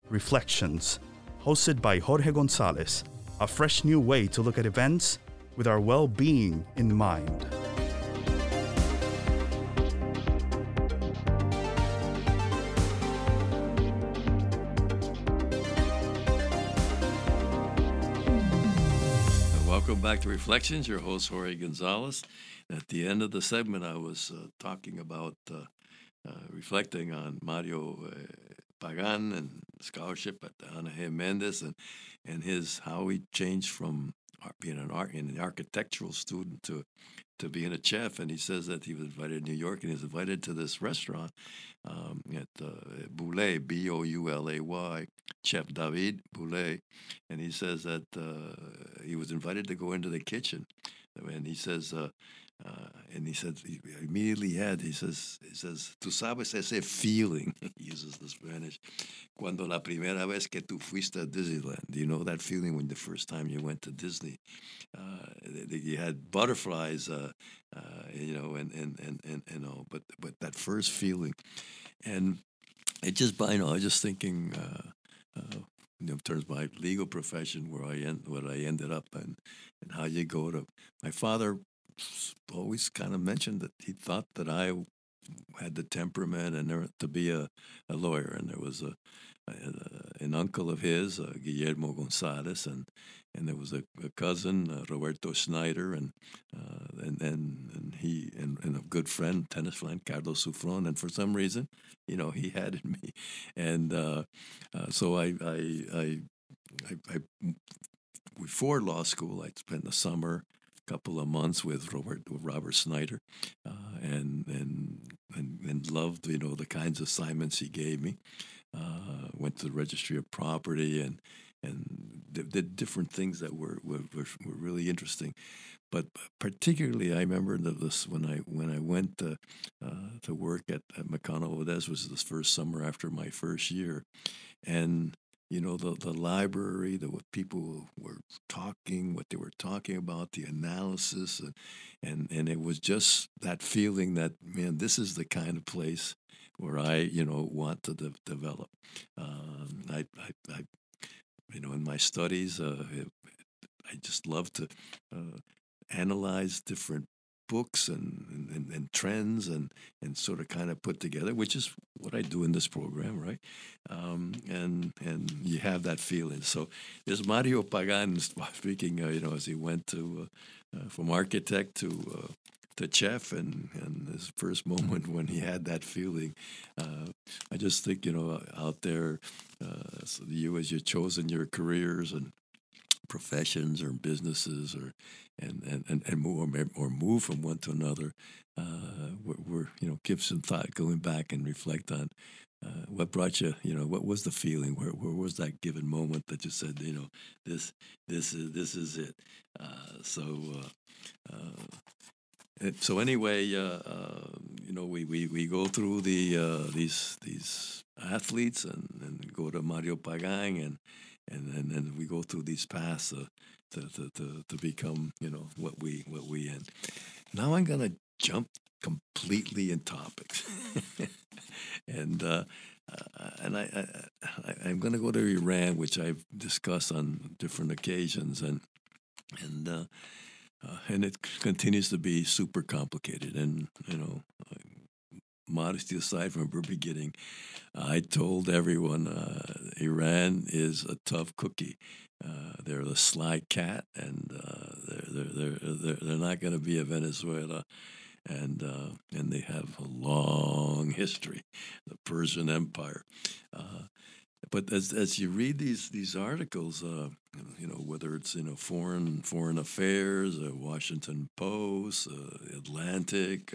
Reflections, hosted by Jorge Gonzalez, a fresh new way to look at events with our well-being in mind. Welcome back to Reflections. Your host, Jorge Gonzalez. At the end of the segment, I was talking about reflecting on Mario Pagan and scholarship at Ana G. Mendes and his how he changed from being an architectural student to being a chef. And he says that he was invited to New York and he was invited to this restaurant at Boulay, Boulay, Chef David Boulay. And he says that he was invited to go into the kitchen. And he says, he immediately he says, tú sabes ese feeling, he uses the Spanish, cuando la primera vez que tú fuiste a Disneyland. Do you know that feeling when the first time you went to Disney? You had butterflies, and all, but that first feeling. And it just, I was just thinking, in terms of my legal profession, what I ended up and how you go to. My father always kind of mentioned that he thought that I had the temperament and to be a lawyer, and there was an uncle of his, Guillermo Gonzalez, and there was a cousin, Roberto Schneider, and he and a good friend, tennis friend, Carlos Sufron, and for some reason, he had in me, and so I before law school, I spent the summer, couple of months with Robert Snyder, and loved the kinds of assignments he gave me. Went to the Registry of Property and did different things that were really interesting. But particularly, I remember this when I went to work at McConnell Valdez, was the first summer after my first year, and the library, what people were talking, what they were talking about, the analysis, and it was just that feeling that, man, this is the kind of place where I, want to develop. In my studies, I just love to analyze different books and trends and sort of kind of put together, which is what I do in this program, right? And you have that feeling. So there's Mario Pagan speaking, as he went to from architect to chef, and his first moment when he had that feeling. I just think, out there, so you as you've chosen your careers and professions or businesses and move from one to another, we're give some thought, going back and reflect on what brought you, what was the feeling, where was that given moment that you said, this is it. So anyway, we go through these athletes and go to Mario Pagan and we go through these paths to become what we end. Now I'm gonna jump completely in topics, and I'm gonna go to Iran, which I've discussed on different occasions, and it continues to be super complicated, and modesty aside, from the beginning, I told everyone Iran is a tough cookie. They're the sly cat, and they're not going to be a Venezuela, and they have a long history, the Persian Empire. But as you read these articles, whether it's foreign affairs, Washington Post, Atlantic.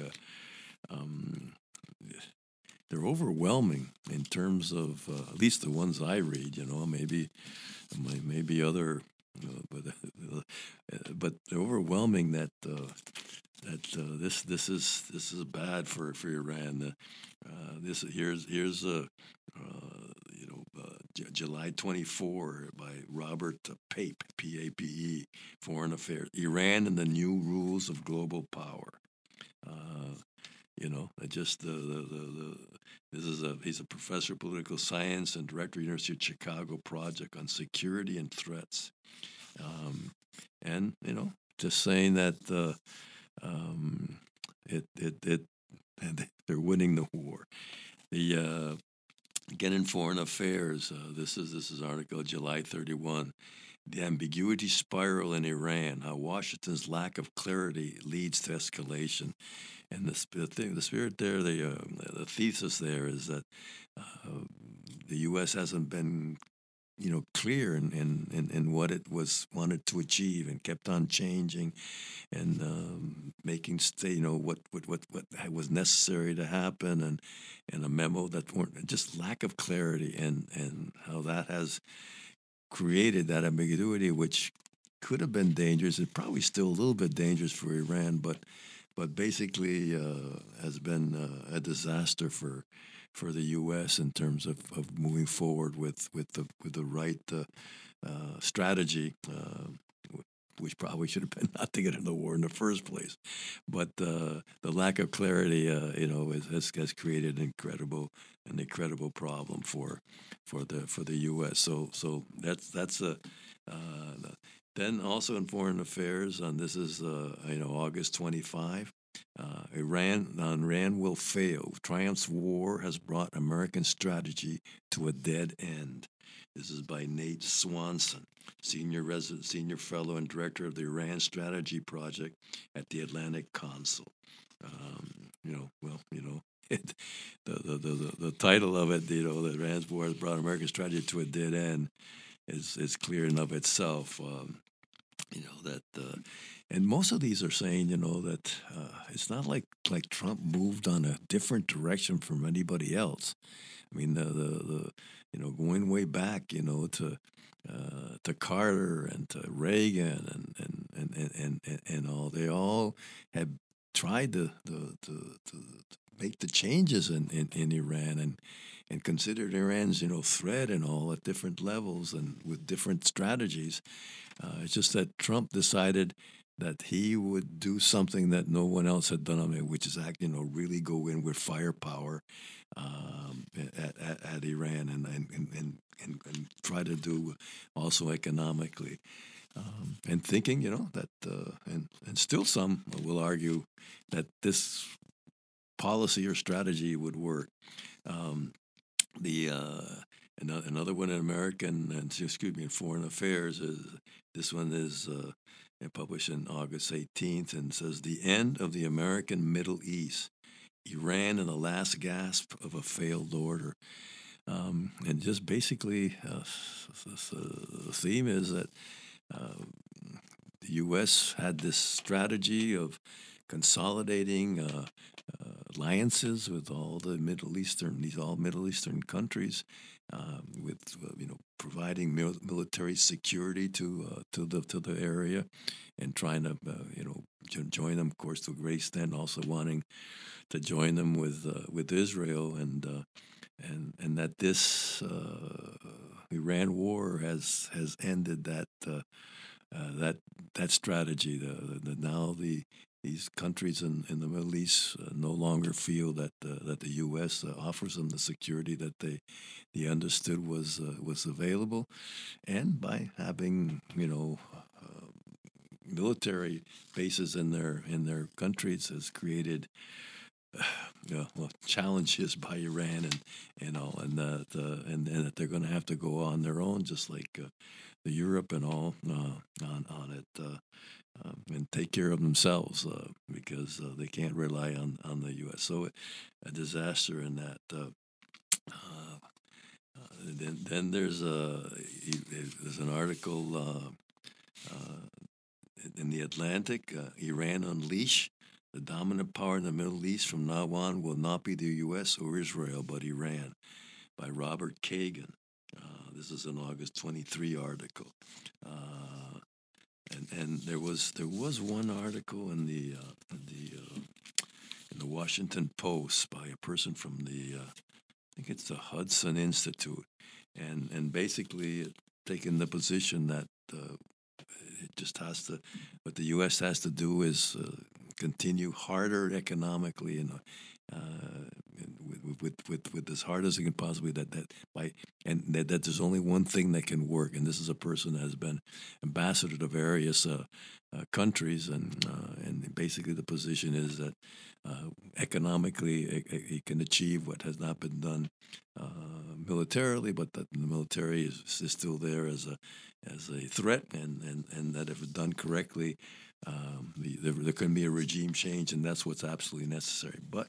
They're overwhelming in terms of at least the ones I read. Maybe other, but they're overwhelming that this is bad for Iran. Here's July 24 by Robert Pape, Pape, Foreign Affairs, Iran and the New Rules of Global Power. Just the he's a professor of political science and director of University of Chicago project on security and threats. And just saying that um, it and they're winning the war. The Again, in foreign affairs, this is article July 31. The ambiguity spiral in Iran: how Washington's lack of clarity leads to escalation. And the spirit there, the thesis there is that the U.S. hasn't been clear in what it was wanted to achieve, and kept on changing and making what was necessary to happen, and a memo that weren't, just lack of clarity, and how that has created that ambiguity, which could have been dangerous. It's probably still a little bit dangerous for Iran, but basically has been a disaster for the U.S. in terms of moving forward with the right strategy, which probably should have been not to get into the war in the first place. But the lack of clarity, has created an incredible problem for the U.S. So that's a. Then also in foreign affairs, and this is August 25. Iran will fail. Triumph's war has brought American strategy to a dead end. This is by Nate Swanson, senior fellow and director of the Iran Strategy Project at the Atlantic Council. It, the title of it, that Iran's war has brought American strategy to a dead end, is clear in of itself. That and most of these are saying that it's not like Trump moved on a different direction from anybody else. I mean, the going way back to Carter and to Reagan and all, they all had tried to make the changes in Iran, and considered Iran's threat and all at different levels and with different strategies. It's just that Trump decided that he would do something that no one else had done, which is really go in with firepower at Iran, and try to do also economically. And thinking, that, and still some will argue that this policy or strategy would work. The Another one in in foreign affairs is this one is published in August 18th, and says the end of the American Middle East, Iran and the last gasp of a failed order. And just basically, the theme is that the U.S. had this strategy of consolidating alliances with all the Middle Eastern countries, with providing military security to the area, and trying to join them, of course, to a great extent, also wanting to join them with Israel, and that this Iran war has ended that strategy. Now these countries in the Middle East no longer feel that the U.S. offers them the security that they understood was available, and by having military bases in their countries has created challenges by Iran and all, and that they're going to have to go on their own, just like the Europe and all on it. And take care of themselves, because they can't rely on the U.S. So a disaster in that. Then there's an article in the Atlantic. Iran unleash. The dominant power in the Middle East from now on will not be the U.S. or Israel, but Iran, by Robert Kagan. This is an August 23 article. And there was one article in the Washington Post by a person from I think it's the Hudson Institute, and basically taking the position that it just has to, what the U.S. has to do is continue harder economically with as hard as it can possibly that there's only one thing that can work, and this is a person that has been ambassador to various countries, and basically the position is that economically it can achieve what has not been done militarily, but that the military is still there as a threat, and that if done correctly, there can be a regime change, and that's what's absolutely necessary. But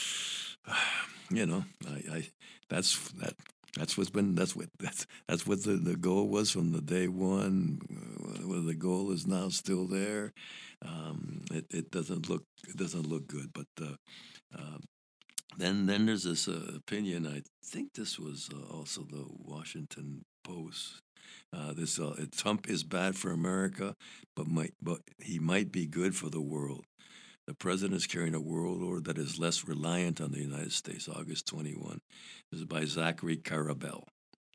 I that's what's been that's what the goal was from the day one. Well, the goal is now still there. It doesn't look good, but then there's this opinion. I think this was also the Washington Post. Trump is bad for America, but he might be good for the world. The president is carrying a world order that is less reliant on the United States. August 21. This is by Zachary Karabell,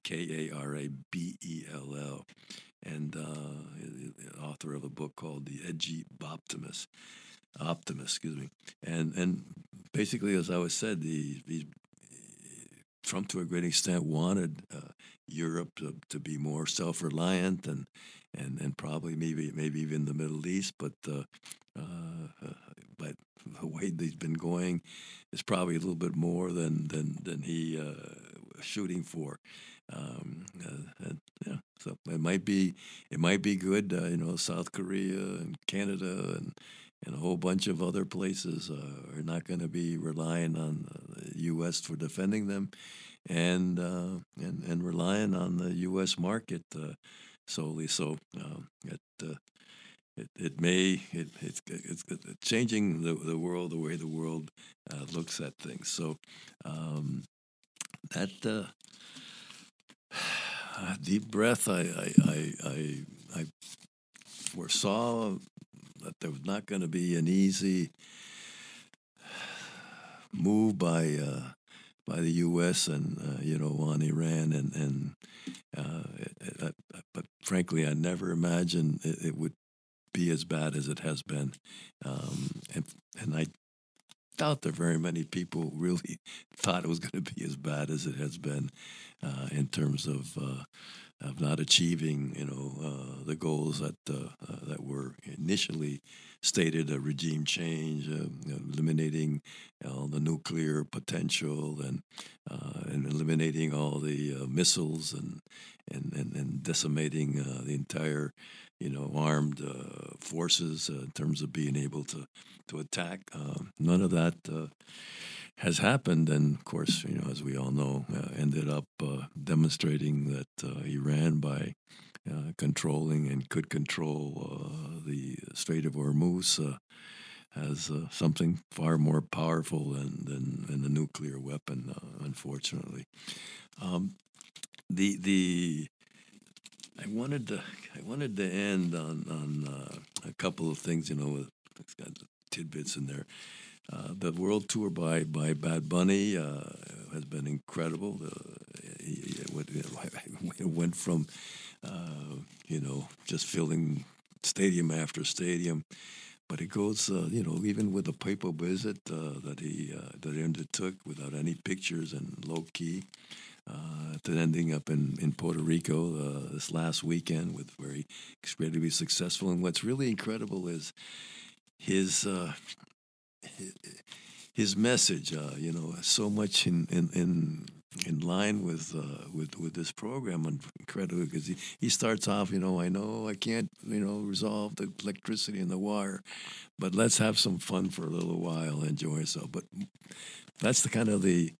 Karabell, and author of a book called The Edgy Optimist, excuse me. And basically, as I was said, Trump, to a great extent, wanted Europe to be more self-reliant and probably maybe even the Middle East, but the way they've been going is probably a little bit more than he shooting for. So it might be good. South Korea and Canada and a whole bunch of other places are not going to be relying on the U.S. for defending them, and relying on the U.S. market solely. So it's changing the world, the way the world looks at things. So that deep breath, I foresaw that there was not going to be an easy move by the U.S. and on Iran, but frankly, I never imagined it would be as bad as it has been, and I doubt that very many people really thought it was going to be as bad as it has been, in terms of not achieving, the goals that were initially stated: a regime change, eliminating the nuclear potential, and eliminating all the missiles, and decimating the entire, armed forces, in terms of being able to attack. None of that has happened, and of course, as we all know, ended up demonstrating that Iran, by controlling and could control the Strait of Hormuz, has something far more powerful than the nuclear weapon, unfortunately. I wanted to end on a couple of things, it's got tidbits in there. The world tour by Bad Bunny has been incredible. It went from just filling stadium after stadium, but it goes even with a papal visit that he undertook without any pictures and low key, to ending up in Puerto Rico this last weekend, where he expected to be successful. And what's really incredible is his message, so much in line with this program, and incredible, because he starts off, I know I can't, resolve the electricity and the wire, but let's have some fun for a little while, enjoy yourself. But that's the kind of the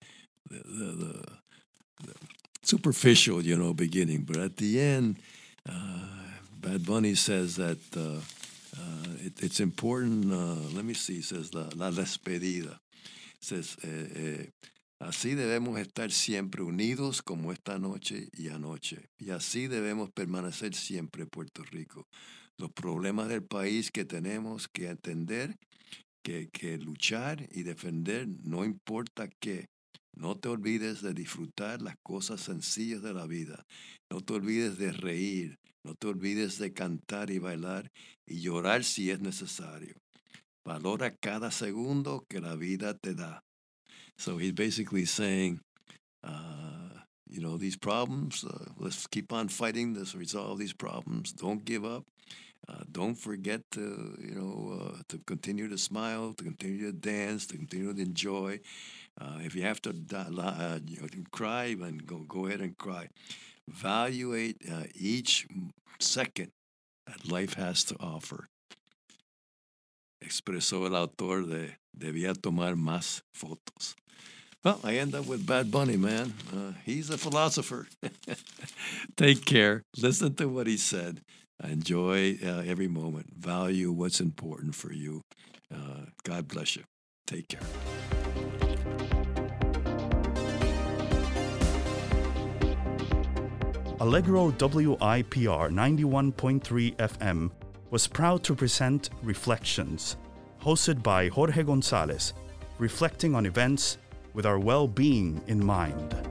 superficial, beginning. But at the end, Bad Bunny says that it's important. Let me see. He says la despedida. Says, así debemos estar siempre unidos como esta noche y anoche. Y así debemos permanecer siempre, Puerto Rico. Los problemas del país que tenemos que entender, que luchar y defender, no importa qué. No te olvides de disfrutar las cosas sencillas de la vida. No te olvides de reír. No te olvides de cantar y bailar y llorar si es necesario. Valora cada segundo que la vida te da. So he's basically saying, these problems, let's keep on fighting to resolve these problems. Don't give up. Don't forget to continue to smile, to continue to dance, to continue to enjoy. If you have to cry, then go ahead and cry. Evaluate each second that life has to offer. Expresó el autor de Debía tomar más fotos. Well, I end up with Bad Bunny, man. He's a philosopher. Take care. Listen to what he said. Enjoy every moment. Value what's important for you. God bless you. Take care. Allegro WIPR 91.3 FM was proud to present Reflections, hosted by Jorge Gonzalez, reflecting on events with our well-being in mind.